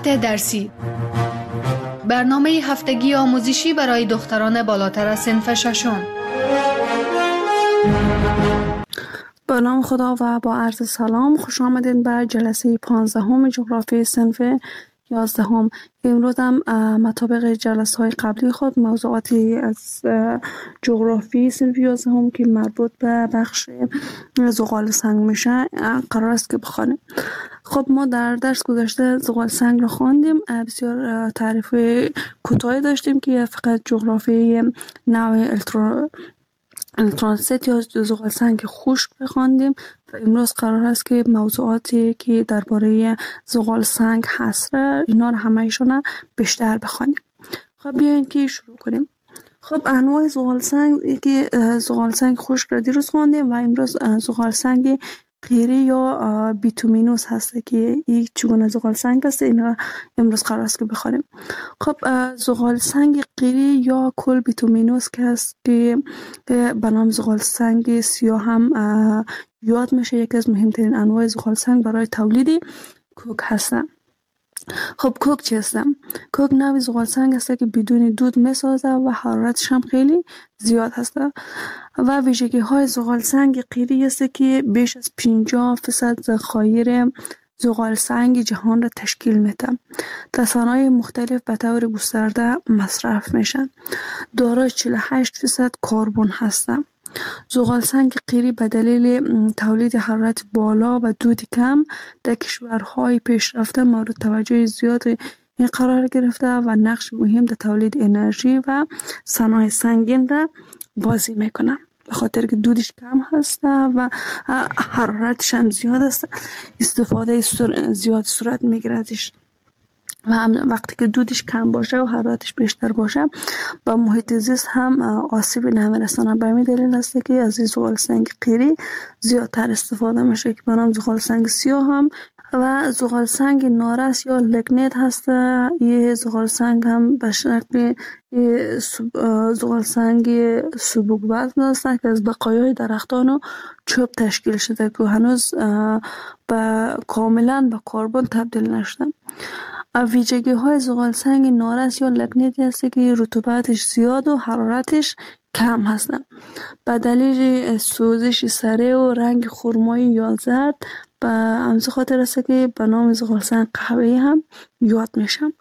ساعت درسی، برنامه هفتگی آموزشی برای دختران بالاتر از صنف ششم. با نام خدا و با عرض سلام، خوش آمدین به جلسه 15 جغرافی صنف 11. امروز هم مطابق جلسه های قبلی خود موضوعاتی از جغرافی صنف 11 که مربوط به بخش زغال سنگ میشه قرار است که بخوانیم. خب ما در درس گذشته زغال سنگ رو خواندیم، بسیار تعریف کوتاهی داشتیم که فقط جغرافی نوع الکترونست یا زغال سنگ خشک بخواندیم و امروز قرار است که موضوعاتی که درباره زغال سنگ هست اینا رو همه‌شون بیشتر بخوانیم. خب بیاین که شروع کنیم. خب انواع زغال سنگ که زغال سنگ خشک را دیروز خواندیم و امروز زغال سنگ قیری یا بیتومینوس هست که یک چگونه زغال سنگ است، اینا امروز قرار است که بخوانیم. خب زغال سنگ قیری یا کل بیتومینوس که هست که به نام زغال سنگ سیاه هم یاد میشه، یکی از مهمترین انواع زغال سنگ برای تولید کوک هستن. خب کوک چی هست؟ کوک نوعی زغال سنگ است که بدون دود میسازه و حرارتش هم خیلی زیاد هست و ویژگی های زغال سنگ قیری است که بیش از 50% ذخایر زغال سنگ جهان را تشکیل میده. در صنایع مختلف به طور گسترده مصرف میشن. دارای 48% کربن هستند. زغال سنگ قیری به دلیل تولید حرارت بالا و دود کم در کشورهای پیشرفته مورد توجه زیاد قرار گرفته و نقش مهم در تولید انرژی و صنایع سنگین را بازی میکنه، به خاطر که دودش کم هست و حرارتش هم زیاد است، استفاده زیاد صورت میگیردش و وقتی که دودش کم باشه و حرارتش بیشتر باشه با محیط زیست هم آسیبی نمیرسانه. به همین دلیل است که از زغال سنگ قیری زیادتر استفاده میشه که به نام زغال سنگ سیاه هم و زغال سنگ نارس یا لگنیت هست. یه زغال سنگ هم به شکل زغال سنگ سبک وزن است که از بقایای درختان و چوب تشکیل شده که هنوز کاملا به کربن تبدیل نشده. ویژگی های زغال سنگ نارس یا لگنیت است که رطوبتش زیاد و حرارتش کم هستند. به دلیل سوزش سریع و رنگ خرمایی یا زرد به همین خاطر است که به نام زغال سنگ قهوه‌ای هم یاد میشن.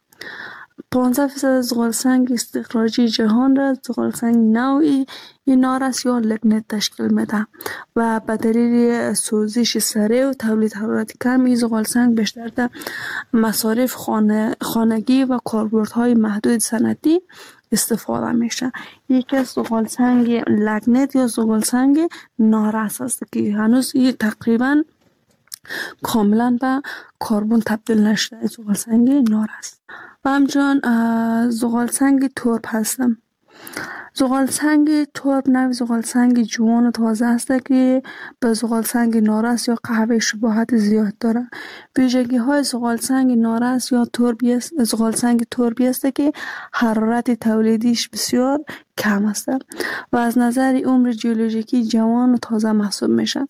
15% زغال سنگ استخراجی جهان را زغال سنگ نوعی نارس یا لگنیت تشکیل میده و به دلیل سوزش سریع و تولید حرارت کم این زغال سنگ بیشتر در مصارف خانگی و کاربردهای محدود صنعتی استفاده میشه. یکی از زغال سنگ لگنیت یا زغال سنگ نارس است که هنوز تقریبا کاملا به کربن تبدیل نشده. زغال سنگ نارس و همچنان زغال سنگ ترب هستم. زغال سنگ ترب نوع زغال سنگ جوان و تازه است که به زغال سنگ نارس یا قهوه شباهت زیاد داره. ویژگی های زغال سنگ نارس یا تربی است، زغال سنگ تربی است که حرارت تولیدیش بسیار کم است و از نظر عمر ژئولوژیکی جوان و تازه محسوب میشه.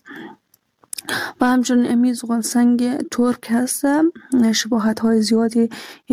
و همچنین امی زغال سنگ ترک هست شباهت های زیادی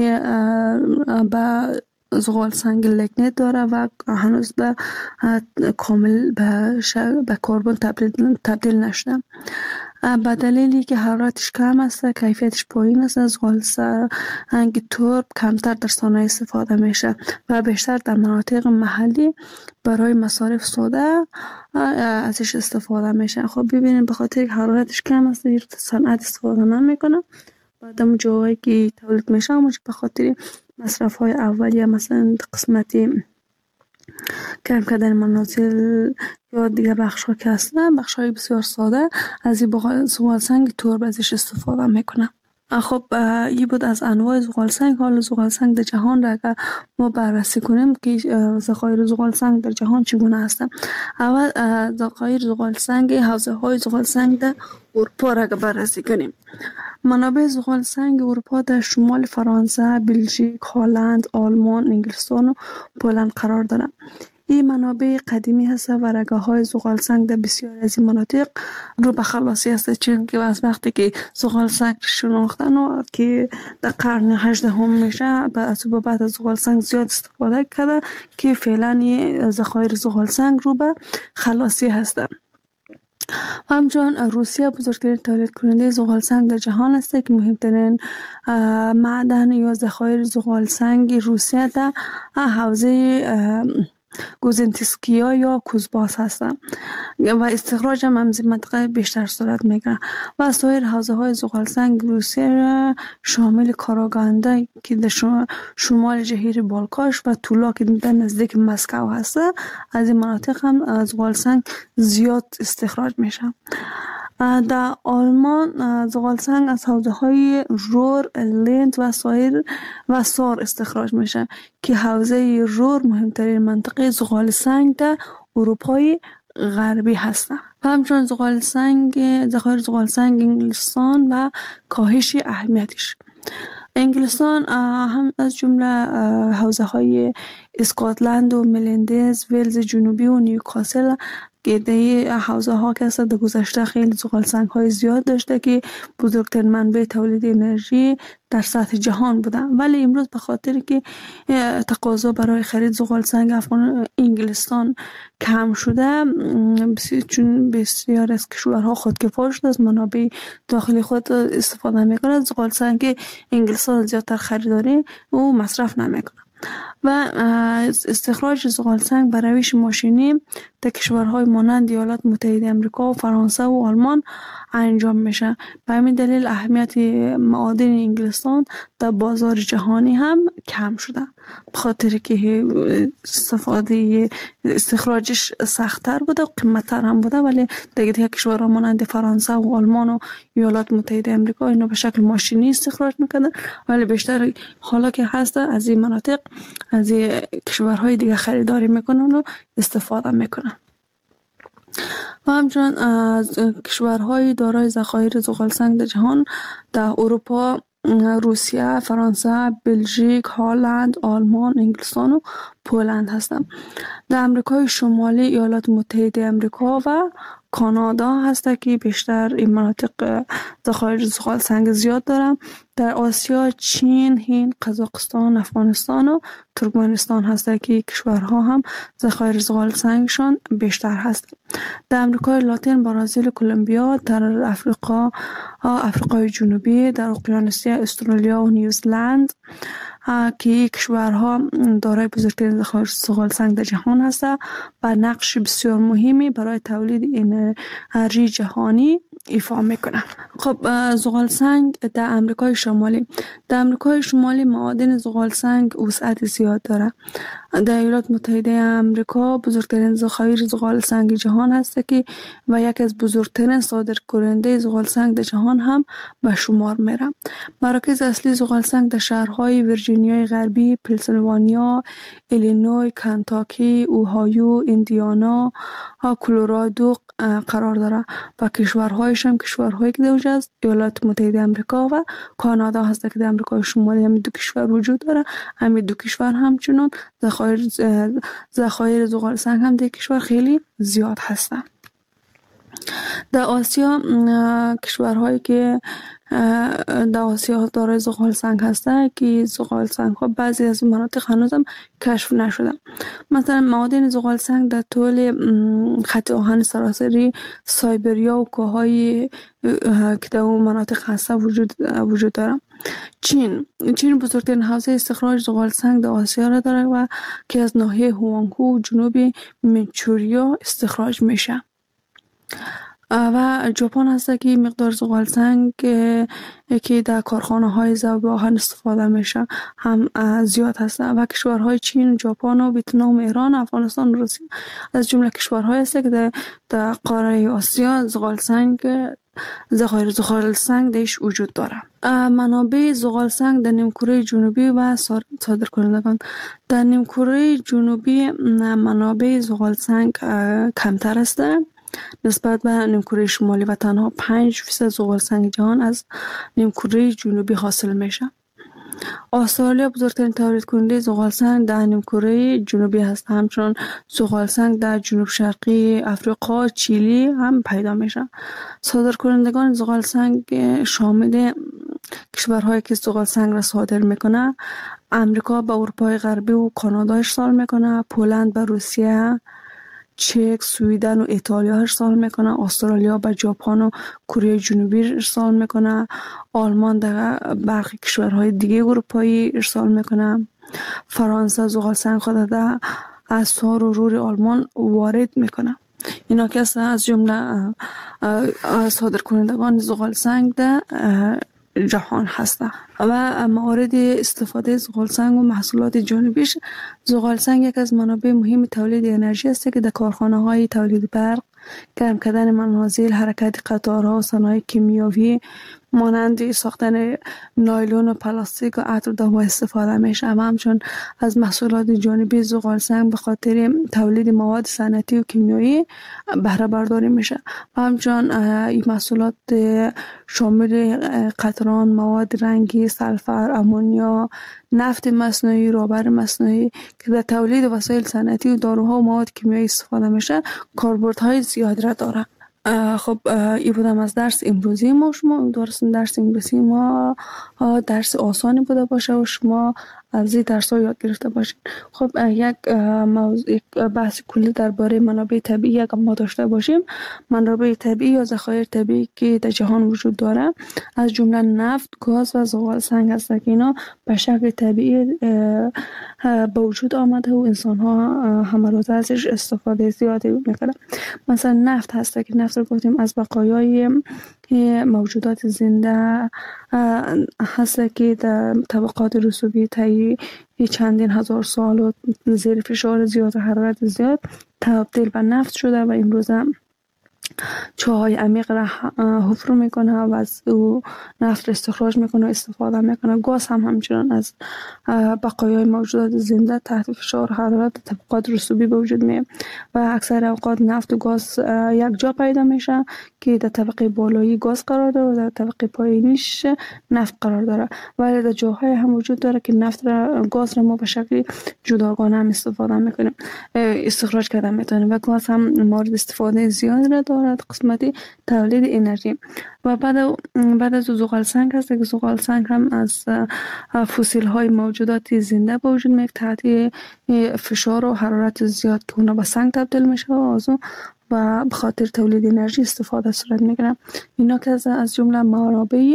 به زغال سنگ لگنیت داره و هنوز به کامل به کربن تبدیل نشده. به دلیلی که حرارتش کم است، کیفیتش پایین است، زغال سنگ ترب کمتر در صنایع استفاده میشه و بیشتر در مناطق محلی برای مصارف ساده ازش استفاده میشه. خب ببینید به خاطر حرارتش کم است در صنعت استفاده نمیکنه. بعدم جایی که تولید میشه همونش به خاطر مصرف های اولیه، مثلا قسمتی کم کردن منازل یا دیگه بخش ها که هستن، بخش های بسیار ساده از این زغال سنگ ترب ازش استفاده میکنه. خب این بود از انواع زغال سنگ. حالا زغال سنگ در جهان را اگر ما بررسی کنیم که ذخایر زغال سنگ در جهان چگونه هستند. اول ذخایر زغال سنگ، حوزه های زغال سنگ در اروپا را بررسی کنیم. منابع زغال سنگ اروپا در شمال فرانسه، بلژیک، هلند، آلمان، انگلستان و پولند قرار دارند. این منابع قدیمی هست و رگه های زغال سنگ در بسیاری از این مناطق رو به خلاصی هست، چون که از وقتی که زغال سنگ شناختن و که در قرن 18 میشه به بعد از زغال سنگ زیاد استفاده کرده که فعلا ذخایر زغال سنگ رو به خلاصی هست. همچنان روسیه بزرگترین تولید کننده زغال سنگ در جهان است که مهمترین معدن یا ذخایر زغال سنگ روسیه در حوزه گوزنتسکیا یا کوزباس هستند و استخراج هم از منطقه بیشتر صورت میگیره و سایر حوزه های زغال سنگ روسیه را شامل کاراگانده که در شمال جزیره بالکاش و تولا که در نزدیک مسکو هست، از این مناطق هم زغال سنگ زیاد استخراج میشه. در آلمان زغال سنگ از حوزه های رور، لند و سار استخراج میشه که حوزه رور مهمترین منطقه زغال سنگ در اروپای غربی هست. و همچنان ذخایر زغال سنگ انگلستان و کاهش اهمیتش. انگلستان هم از جمله حوزه های اسکاتلند و ملندز، ولز جنوبی و نیوکاسل که در حوزه ها که در گذشته خیلی زغال سنگ های زیاد داشته که بزرگترین منبع تولید انرژی در سطح جهان بوده، ولی امروز به خاطر که تقاضا برای خرید زغال سنگ انگلستان کم شده، چون بسیار از کشورها خودکفا شده از منابع داخلی خود استفاده میکنه، زغال سنگ انگلستان زیادتر خریداری و مصرف نمیکنه و استخراج زغال سنگ به روش ماشینی در کشورهای مانند ایالات متحده آمریکا و فرانسه و آلمان انجام میشه. به همین دلیل اهمیت معادن انگلستان در بازار جهانی هم کم شده، به خاطر که استخراجش سخت‌تر بوده و قیمت‌تر هم بوده، ولی دیگه کشورها مانند فرانسه و آلمان و ایالات متحده آمریکا اینو به شکل ماشینی استخراج میکنن، ولی بیشتر حالا که هست از این مناطق از این کشورهای دیگه خریداری میکنن و استفاده میکنن. و همچنان از کشورهای دارای ذخایر زغال سنگ در جهان در اروپا روسیه، فرانسه، بلژیک، هلند، آلمان، انگلستان و پولند هستند. در امریکای شمالی ایالات متحده آمریکا و کانادا هست که بیشتر این مناطق ذخایر زغال سنگ زیاد دارن. در آسیا چین، هند، قزاقستان، افغانستان و ترکمنستان هست که کشورها هم ذخایر زغال سنگشان بیشتر هست. در امریکای لاتین برزیل، کلمبیا، در آفریقای جنوبی، در اقیانوسیه استرالیا و نیوزلند که کشورها دارای بزرگترین ذخایر زغال سنگ در جهان هست و نقش بسیار مهمی برای تولید انرژی جهانی ایفا میکنه. خب زغال سنگ در امریکای شمالی معادن زغال سنگ وسعت زیاد داره. در ایالات متحده آمریکا بزرگترین ذخایر زغال سنگ جهان هست که و یکی از بزرگترین صادرکننده زغال سنگ در جهان هم به شمار میره. مراکز اصلی زغال سنگ در شهرهای ویرجینیای غربی، پنسیلوانیا، ایلینوی، کنتاکی، اوهایو، ایندیانا، کلرادو قرار داره و کشورهایش هم کشورهایی که در از ایالات متحده آمریکا و کانادا هست که در امریکای شمالی هم دو کشور وجود داره. همین دو کشور همچنان ذخایر زغال سنگ هم در کشور خیلی زیاد هستن. در آسیا کشورهایی که در آسیا دارای زغال سنگ هستند که زغال سنگ ها بعضی از مناطق هنوز هم کشف نشده. مثلا معادن زغال سنگ در طول خط آهن سراسری سایبریا و کوههای که در اون مناطق هسته وجود داره. چین بزرگترین حوزه استخراج زغال سنگ در آسیا را داره و که از ناحیه هوانگهو و جنوب منچوریا استخراج میشه. و ژاپن هست که مقدار زغال سنگ که در کارخانه های ذوب آهن استفاده میشه هم زیاد هست و کشورهای چین، ژاپن و ویتنام، ایران، افغانستان و روسیه از جمله کشورهای هست که در قاره آسیا ذخایر زغال سنگ درش وجود داره. منابع زغال سنگ در نیمکره جنوبی و صادرکنندگان. در نیمکره جنوبی منابع زغال سنگ کمتر است نسبت به نیمکره شمالی و تنها 5% زغال سنگ جهان از نیمکره جنوبی حاصل میشه. استرالیا بزرگترین تولید کننده زغال سنگ در نیمکره جنوبی است. همچنین زغال سنگ در جنوب شرقی افریقا، چیلی هم پیدا میشه. صادر کنندگان زغال سنگ شامل کشورهایی که زغال سنگ را صادر میکنه: امریکا به اروپای غربی و کانادا ارسال میکنه، پولند به روسیه، چک، سویدن و ایتالیا ارسال میکنه، استرالیا به ژاپن و کره جنوبی ارسال میکنه، آلمان در برخی کشورهای دیگه اروپایی ارسال میکنه، فرانسه زغال سنگ خود از سار و رور آلمان وارد میکنه. اینا که از جمله صادر کنندگان زغال سنگ در جهان هستند. و موارد استفاده زغال سنگ و محصولات جانبیش: زغال سنگ یک از منابع مهم تولید انرژی است که در کارخانه های تولید برق، گرم کردن منازل، حرکت قطارها و صنایع کیمیاوی مانند ساختن نایلون و پلاستیک و عطر دوا استفاده میشه. و همچون از محصولات جانبی زغال سنگ به خاطر تولید مواد صنعتی و کیمیایی بهره برداری میشه. و همچون این محصولات شامل قطران، مواد رنگی، سلفر، امونیا، نفت مصنوعی، رابر مصنوعی که در تولید وسایل صنعتی و داروها و مواد کیمیایی استفاده میشه کاربردهای زیاد را داره. خب این بودم از درس امروزی ما. شما درس امروزی ما درس آسانی بوده باشه و شما از این درس ها یاد گرفته باشین. خب یک بحث کلی درباره منابع طبیعی اگر ما داشته باشیم: منابع طبیعی یا ذخایر طبیعی که در جهان وجود داره از جمله نفت، گاز و زغال سنگ هست که اینا به شکل طبیعی به وجود آمده و انسان ها همه روز ازش استفاده زیادی میکنه. مثلا نفت هست که نفت رو گفتیم از بقایای موجودات زنده هست که در طبقات رسوبی طی چندین هزار سال و زیر فشار زیاد و حرارت زیاد تبدیل به نفت شده و امروز چاهای عمیق را حفر میکنه و از او نفت را استخراج میکنه و استفاده میکنه. گاز هم همچنان از بقایای موجودات زنده تحت فشار حرارت طبقات رسوبی به وجود میاد و اکثر اوقات نفت و گاز یک جا پیدا میشه که در طبقه بالایی گاز قرار داره و در طبقه پایینیش نفت قرار داره، ولی در جاهای هم وجود داره که نفت را گاز را ما به شکل جداگانه هم استفاده میکنیم، استخراج کردن میتونیم. و گاز هم مورد استفاده زیاد را دارد قسمتی تولید انرژی. و بعد از زغال سنگ هست که زغال سنگ هم از فسیل های موجودات زنده به وجود میاد تحت فشار و حرارت زیاد که اونا به سنگ تبدیل میشه و به خاطر تولید انرژی استفاده صورت میگیره. اینا که از جمله منابع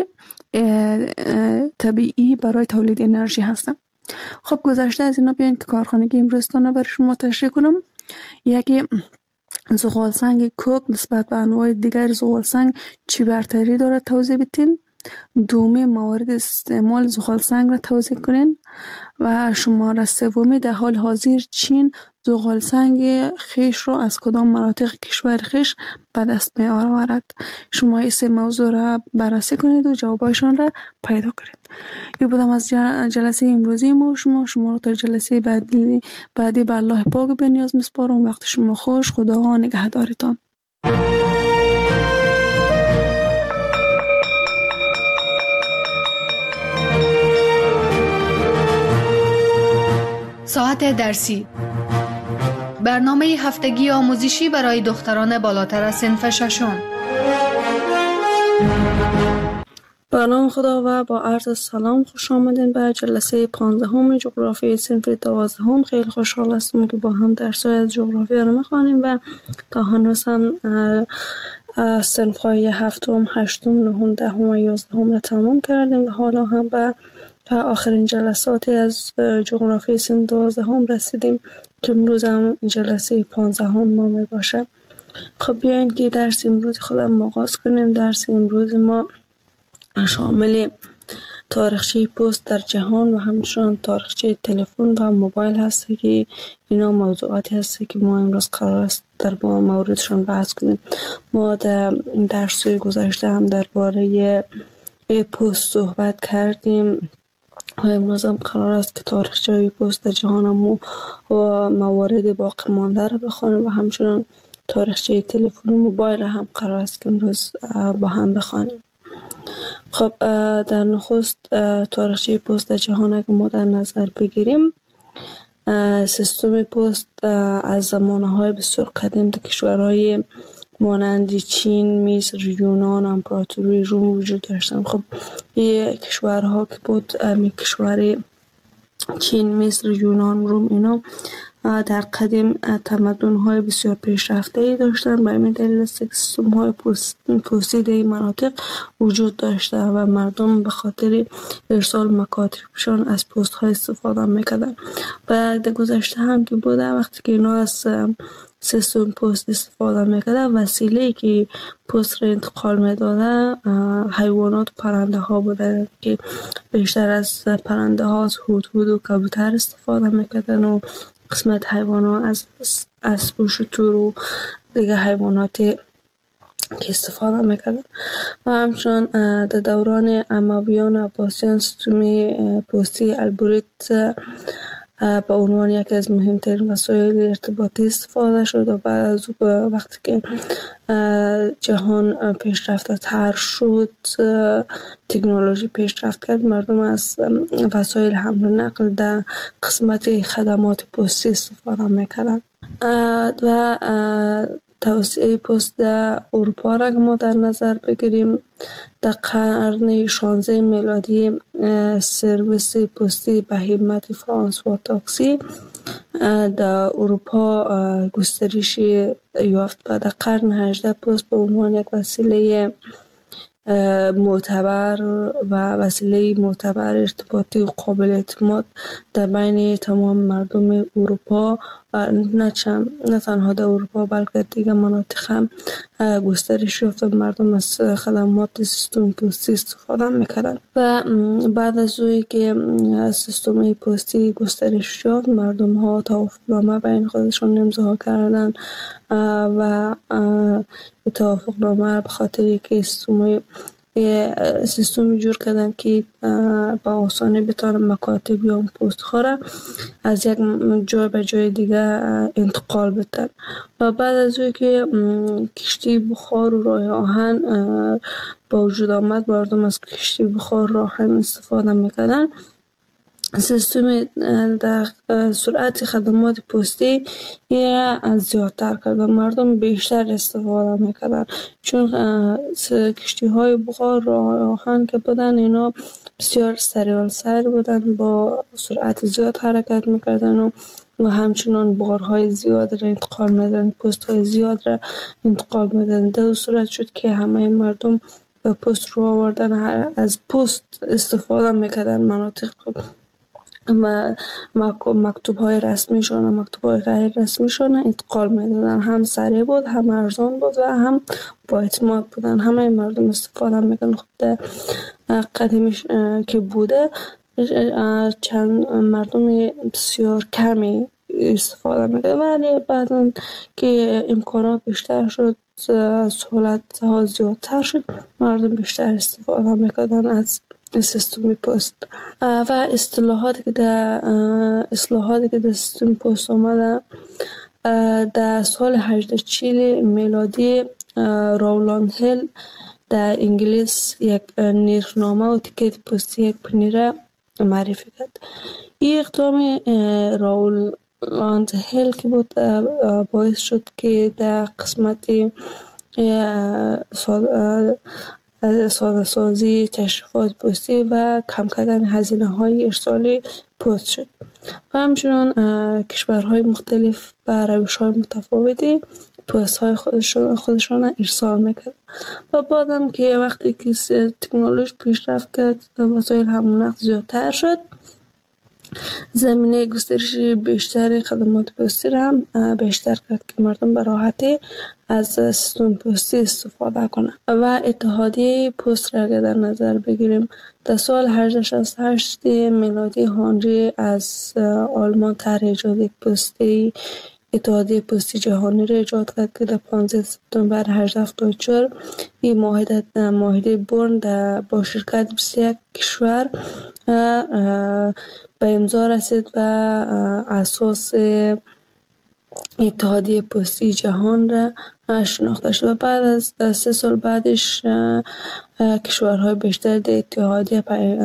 طبیعی برای تولید انرژی هستن. خب گذشته از اینا بیاین که کارخانگی امروزتان برای شما تشریح کنم. یکی زغال سنگ کوک نسبت به انواع دیگر زغال سنگ چی برتری داره توضیح بدین. دومی موارد استعمال زغال سنگ را توضیح کنین. و شماره سومی در حال حاضر چین زغال سنگ خیش را از کدام مناطق کشور خیش به دست می آورد. شما این سه موضوع را بررسی کنید و جوابایشان را پیدا کنید. این بودم از جلسه امروزی ما. شما رو تا جلسه بعدی به الله پاک بنیاز میسپارم. وقت شما خوش. خدا نگهدارتان. ساعت درسی، برنامه هفتگی آموزشی برای دختران بالاتر از صنف ششم. به نام خدا و با عرض سلام خوش آمدین به جلسه 15 جغرافی صنف 12. خیلی خوشحال هستم که با هم درس‌های از جغرافی رو می‌خوانیم و تا هنوز هم صنف‌های 7، 8، 9، 10 و 11 را تمام کردیم و حالا هم به آخرین جلساتی از جغرافی صنف 12 رسیدیم که امروز هم جلسه 15 ما می باشه. خب بیاین که درس امروز خودم آغاز کنیم. درس امروز ما شامل تاریخچه پست در جهان و همچنان تاریخچه تلفن و موبایل هست که اینا موضوعاتی هست که ما امروز قرار است در موردشان بحث کنیم. ما در درس گذشته هم درباره پست صحبت کردیم و امروز هم قرار است که تاریخچه پست در جهان و موارد باقی مانده را بخوانیم و همچنان تاریخچه تلفن و موبایل هم قرار است که امروز با هم بخوانیم. خب در نخست تاریخچه پست جهان اگه ما در نظر بگیریم، سیستم پست از زمانه‌های بسیار قدیم در کشورهای مانند چین، مصر، یونان، امپراتوری روم وجود داشتن. خب این کشورها که بود، کشور چین، مصر، یونان، روم، اینا در قدیم تمدن‌های بسیار پیشرفته داشتن. به همین دلیل است که سیستم‌های پستی در این مناطق وجود داشته و مردم به خاطر ارسال مکاتبشان از پست‌ها استفاده می‌کردن. و در گذشته هم که بوده، وقتی که اینا از سیستم پست استفاده می‌کردن، وسیله‌ای که پست را انتقال می‌داده حیوانات و پرنده ها بوده که بیشتر از پرنده ها از هدهد و کبوتر استفاده می‌کردن و قسمت حیوانات از اسب و شتر و دیگه حیواناتی که استفاده میکردن. و همچنان در دوران امویان و عباسیان سیستم پستی البریت به عنوان یکی از مهمترین وسایل ارتباطی استفاده شد و بعد از وقتی که جهان پیشرفته تر شد، تکنولوژی پیشرفت کرد، مردم از وسایل حمل و نقل در قسمت خدمات پستی استفاده میکردن. و توسعه پست در اروپا را ما در نظر بگیریم، در قرن 16 میلادی سرویس پستی به همت فرانسوا تاکسی در اروپا گسترش یافت و در قرن 18 پست به عنوان یک وسیله معتبر ارتباطی و قابل اعتماد در بین تمام مردم اروپا و نه تنها در اروپا بلکه دیگر مناطق هم گسترش یافت و مردم از خدمات سیستم پستی استفاده میکردن. و بعد از اوی که سیستم پستی گسترش یافت، مردم ها توافقنامه بین خودشون امضا کردن و توافقنامه به خاطر که سیستمی جور کردن که با آسانی بتونن مکاتب یا پست ها را از یک جای به جای دیگه انتقال بدن. و بعد از اون که کشتی بخار و راه آهن با وجود آمد، مردم از کشتی بخار راه آهن استفاده میکردن. سیستم در سرعت خدمات پستی از زیادتر کرد و مردم بیشتر استفاده میکردن، چون کشتی های بخار راه آهن که بودن، اینا بسیار سریع بودن، با سرعت زیاد حرکت میکردن و همچنان بارهای زیاد را انتقال میدن، پست های زیاد را انتقال میدن. در صورت شد که همه مردم به پست رو آوردن، از پست استفاده میکردن. مناطق مکتوب های رسمیشون و مکتوب های غیر رسمیشون انتقال میدادن. هم سریع بود، هم ارزان بود و هم با اعتماد بودن. همه مردم استفاده میکنن. خب در قدیمش که بوده، چند مردم بسیار کمی استفاده میکنن، ولی بعدا که امکانات بیشتر شد، سهولت ها زیادتر شد، مردم بیشتر استفاده میکنن از سیستم پست. و اصلاحاتی که در سیستم پست آمده، در سال 1840 میلادی راولند هیل در انگلیس یک نرخنامه و تیکت پستی یک پنی را معرفی کرد. این اقدام راولند هیل که بود باعث شد که در قسمت ساده سازی تشریفات پستی و کم کردن هزینه های ارسال پست شد. و همچنان کشورهای مختلف به روش های متفاوتی پست های خودشان ارسال میکرد. و بعدم که وقتی که تکنولوژی پیشرفت کرد، وسایل حمل و نقل زیادتر شد، زمینه گسترش بیشتر خدمات پستی را هم بیشتر کرد که مردم به راحتی از سیستم پستی استفاده کنند. و اتحادیه پست را اگر در نظر بگیریم، در سال 1868 میلادی هنری از آلمان طرح ایجاد پستی اتحادیه پستی جهانی را ایجاد کرد که در 15 سپتامبر 1874 این معاهده برن با شرکت 21 کشور به امضا رسید و اساس اتحادیه پستی جهان را شناخته شد و بعد از 3 سال بعدش کشورهای بیشتر در اتحادیه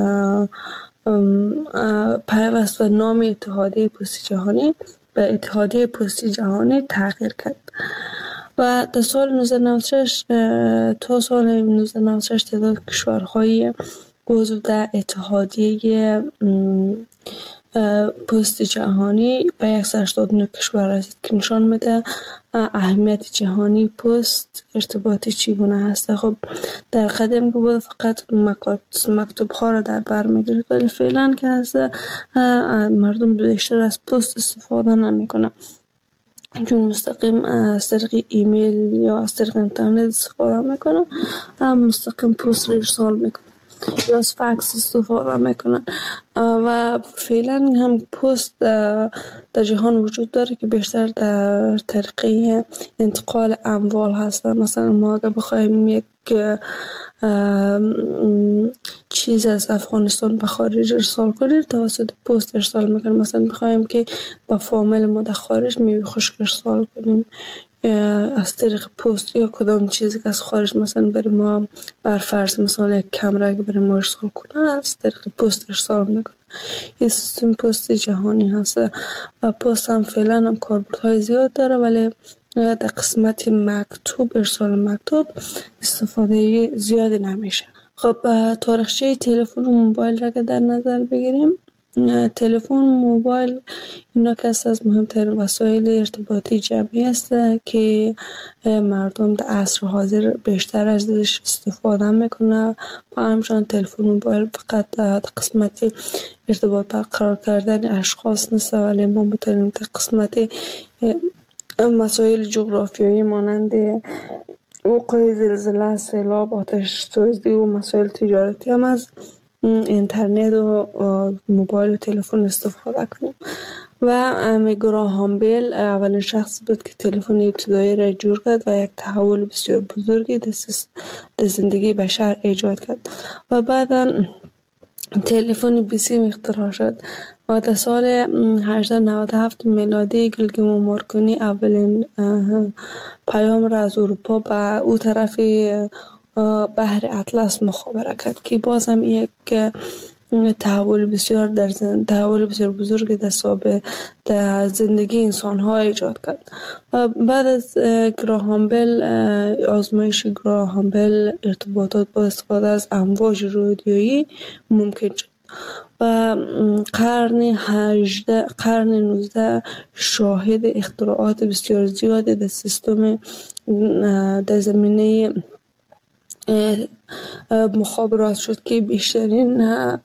پیوست و نام اتحادیه پستی جهانی به اتحادیه پستی جهانی تغییر کرد و در سال 1996 تا سال 1996 تعداد کشورهای عضو در اتحادیه پست جهانی به 189 کشور رسید که نشان میده اهمیت جهانی پست ارتباطی چگونه هست. خب در قدم که بود فقط مکتوب ها را در بر میگیرد ولی فعلا که هست مردم بیشتر از پست استفاده نمیکنه چون مستقیم از طریق ایمیل یا از طریق اینترنت استفاده میکنه مستقیم پست را ارسال میکنه یا از فکس استفاده میکنن و فعلا هم پست در جهان وجود داره که بیشتر در طریق انتقال اموال هستن. مثلا ما اگر بخوایم یک چیز از افغانستان به خارج ارسال کنیم توسط پست ارسال میکنیم. مثلا بخوایم که با فامیل ما در خارج میوه خشک ارسال کنیم از طریق پست یا کدام چیزی که از خارج مثلا برای ما بر فرض مثلا یک کمره که برای ما ارسال کنه از طریق پست ارسال میکنه. این سیستم پست جهانی هست و پست هم فعلا هم کاربردهای زیاد داره ولی در قسمت مکتوب ارسال مکتوب استفاده زیادی نمیشه. خب تاریخچه تلفن و موبایل را که در نظر بگیریم تلفن موبایل اینا که از مهمترین وسایل ارتباطی جمعی است که مردم در عصر حاضر بیشتر ازش استفاده میکنه و همچنان تلفن موبایل فقط در قسمت ارتباط برقرار کردن اشخاص نیست ولی ما میتونیم در قسمت مسائل جغرافیایی مانند وقوع زلزله، سیلاب، آتش سوزی و مسائل تجارتی هم از اینترنت و موبایل و تلفن استفاده کنیم. و گراهام بیل اولین شخص بود که تلفن ابتدایی را جور کرد و یک تحول بسیار بزرگی در زندگی بشر ایجاد کرد و بعدا تلفن بیسیم اختراع شد و در سال 1897 میلادی گیلگمو مارکونی اولین پیام را از اروپا به او طرف بحر اطلس مخابره کرد که باز هم یک تحول بسیار بزرگ در زندگی انسان ها ایجاد کرد. بعد از گراهام بیل آزمایش گراهام بیل ارتباطات با استفاده از امواج رادیویی ممکن شد و قرن 19 شاهد اختراعات بسیار زیادی در سیستم در زمینه مخابرات شد که بیشترین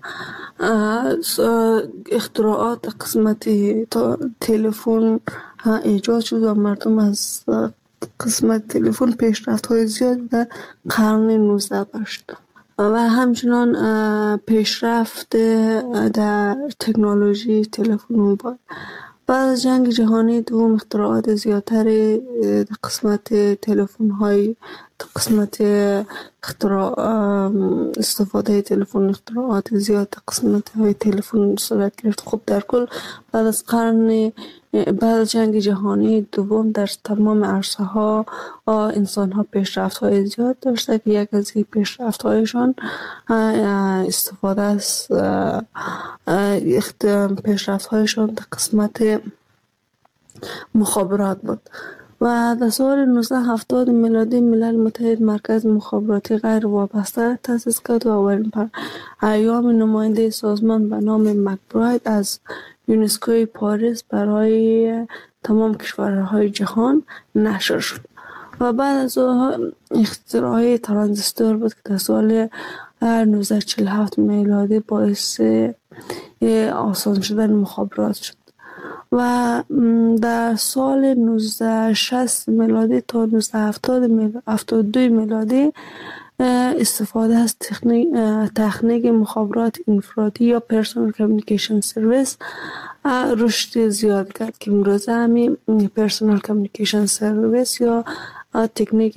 اختراعات قسمت تلفن ایجاد شد و مردم از قسمت تلفن پیشرفت های زیاد در قرن 19 داشت و همچنان پیشرفت در تکنولوژی تلفن موبایل. بعد از جنگ جهانی دوم اختراعات زیادتر در قسمت تلفن های قسمت استفاده تلفن اختراعات زیاد قسمت های تلفن صورت گرفت. خب در کل بعد از جنگ جهانی دوم در تمام عرصه ها انسان ها پیشرفت های زیاد داشته که یک از این پیشرفت هایشان استفاده از پیشرفت هایشان در قسمت مخابرات بود و در سال 1970 میلادی ملل متحد مرکز مخابراتی غیر وابسته تأسیس کرد و اولین ایام نماینده سازمان به نام مکبراید از یونسکوی پاریس برای تمام کشورهای جهان نشر شد و بعد از اختراع ترانزیستور بود که در سال 1947 میلادی باعث آسان شدن مخابرات شد و در سال 1960 میلادی تا 1972 میلادی استفاده از تکنیک مخابرات انفرادی یا پرسونال کامیونیکیشن سرویس رشد زیاد کرد که امروزه همین پرسونال کامیونیکیشن سرویس یا تکنیک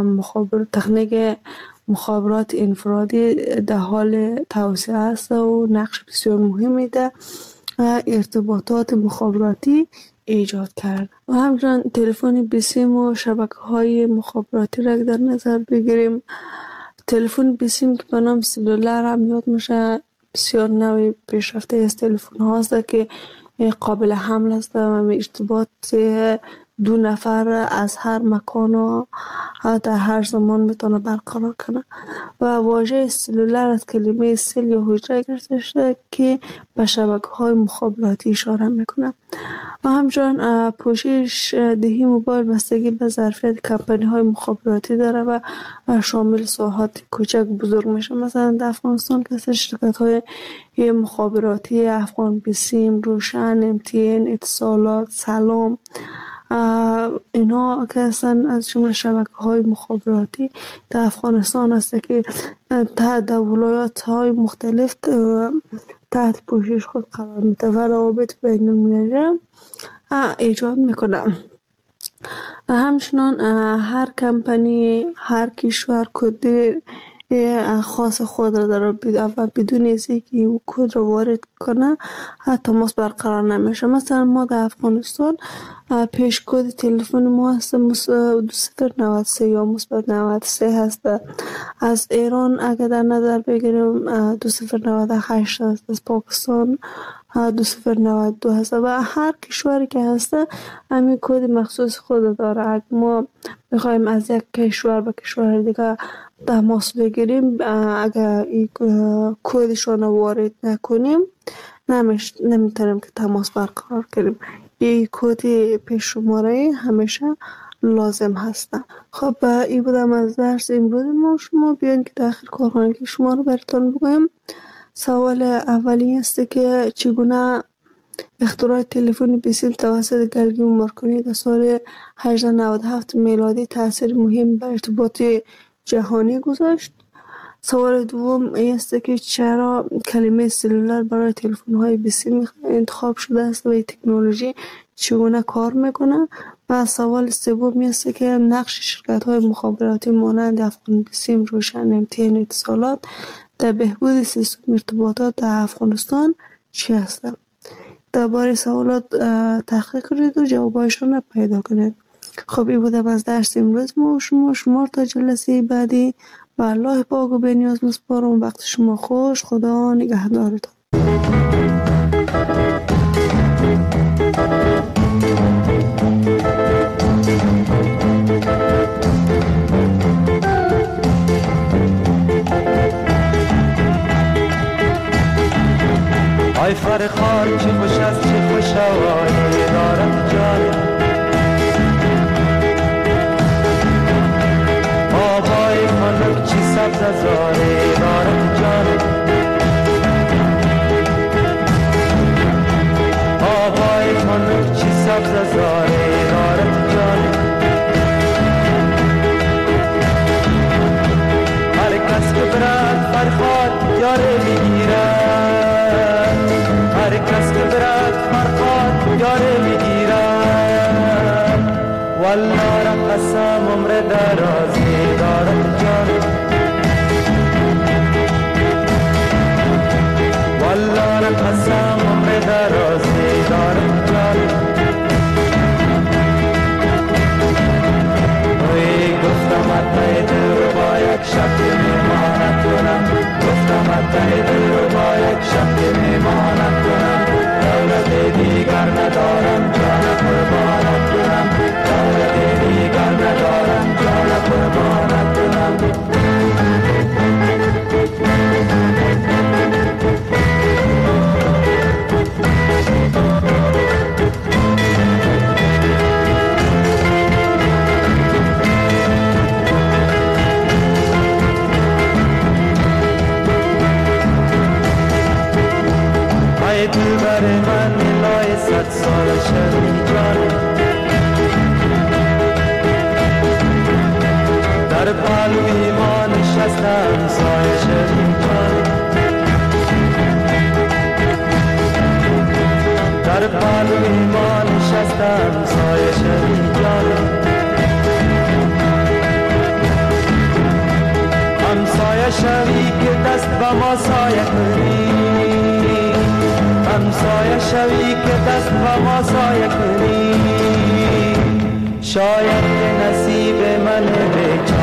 مخابرات انفرادی در حال توسعه است و نقش بسیار مهمی در ارتباطات مخابراتی ایجاد کرد. و همچنان تلفن بیسیم و شبکه‌های مخابراتی را در نظر بگیریم، تلفن بیسیم که به نام سلولر هم یاد میشه، بسیار نوع پیشرفته از تلفن هاست که قابل حمل است و ارتباط دو نفر از هر مکان و در هر زمان میتونه برقرار کنه. و واژه سلولر از کلمه سل یا حجره گرفته شده که به شبکه‌های مخابراتی اشاره میکنه. و همچنان پوشش دهی موبایل بستگی به ظرفیت کمپانی‌های مخابراتی داره و شامل ساحات کوچک بزرگ میشه. مثلا در افغانستان که شرکت‌های مخابراتی افغان بیسیم، روشن، MTN، اتصالات، سلام، اینا که هستن از شمول شبکه‌های مخابراتی در افغانستان هست که تحت ولایات‌های مختلف تحت پوشش خود قرار میده و روابط بین المللی ایجاد میکنه. همچنان هر کمپانی، هر کشور کد خاص خود را داره و بدون اینکه او کد را وارد کنه تماس برقرار نمیشه. مثلا ما در افغانستان پیش کد تلفن ما هست 2093 یا مثبت 93 هست. از ایران اگر در نظر بگیریم 2098 هست. از پاکستان 2092 هست و هر کشوری که هست همین کد مخصوص خود داره. اگر ما بخوایم از یک کشور به کشور دیگه تماس بگیریم، اگر این کدشون وارد نکنیم نمیتونیم که تماس برقرار کنیم. این کد پیش شماره همیشه لازم هست. خب این بودم از درس امروز ما. شما بیاین که داخل کارخانگی شما رو براتون بگویم. سوال اولی است که چگونه اختراع تلفن بیسیم توسط گلگیوم مارکونی در سال 1897 میلادی تأثیر مهم بر ارتباط جهانی گذاشت. سوال دوم است که چرا کلمه سلولر برای تلفن‌های بیسیم انتخاب شده است و این تکنولوژی چگونه کار میکنه. و سوال سوم است که نقش شرکت‌های مخابراتی مانند افغان بیسیم، روشن، MTN، اتصالات در بهبود سیستم ارتباطات در افغانستان چی هستند؟ درباره سوالات تحقیق کنید و جوابایشان را پیدا کنید. خب این بوده از درس امروز ما. شما تا جلسه بعدی و الله پاک و بی‌نیاز میسپارم. وقت شما خوش. خدا نگهدارتان. آی فرخار چه خوش است، چه خوش هوای دارد جان. آبای خنک چی سبز زاره دارد جان. آبای خنک چی سبز زاره دارد جان. هر کس که برد فرخار یاره میگیرد. هر کس که برد فرخار یاره میگیرد. والله را قسم عمر درازی دارد جان. والله را قسم عمر درازی دارد جان. وی گفتم اتای دل رو با یک شب میماند کنم. گفتم اتای دل رو با یک شب میماند کنم. دولت دیگر ندارم جان قربانت کنم. دولت دیگر ندارم جان قربانت کنم. دلبر من لای 100 سال شدی جان. در پالوی ما نشستم سایه شدی جان. در پالوی ما نشستم سایه شدی جان. همسایه شوی که دست به ما سایه کنی. همسایه شوی که دست و ما سایه کنی. شاید که نصیب من بیچاره